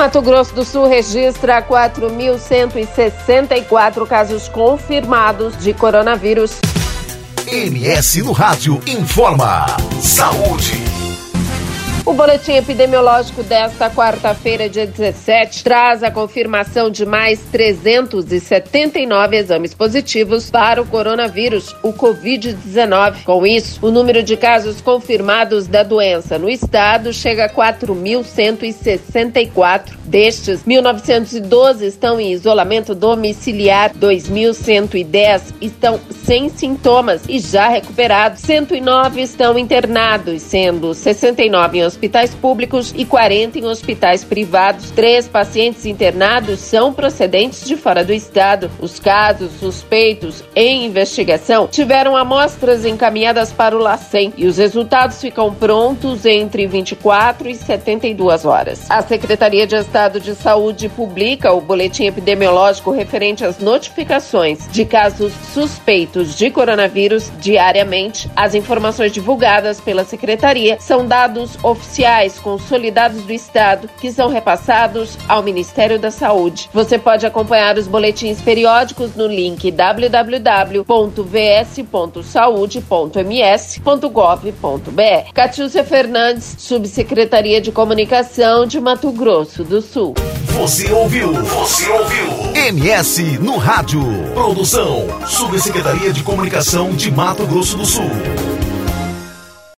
Mato Grosso do Sul registra 4.164 casos confirmados de coronavírus. MS no Rádio informa. Saúde. O boletim epidemiológico desta quarta-feira, dia 17, traz a confirmação de mais 379 exames positivos para o coronavírus, o Covid-19. Com isso, o número de casos confirmados da doença no estado chega a 4.164. Destes, 1.912 estão em isolamento domiciliar, 2.110 estão sem sintomas e já recuperados, 109 estão internados, sendo 69 em hospitais públicos e 40 em hospitais privados. 3 pacientes internados são procedentes de fora do estado. Os casos suspeitos em investigação tiveram amostras encaminhadas para o LACEN e os resultados ficam prontos entre 24 e 72 horas. A Secretaria de Estado de Saúde publica o boletim epidemiológico referente às notificações de casos suspeitos de coronavírus diariamente. As informações divulgadas pela Secretaria são dados oficiais consolidados do Estado que são repassados ao Ministério da Saúde. Você pode acompanhar os boletins periódicos no link www.vs.saude.ms.gov.br. Catiúcia Fernandes, Subsecretaria de Comunicação de Mato Grosso do Sul. Você ouviu MS no Rádio. Produção, Subsecretaria de Comunicação de Mato Grosso do Sul.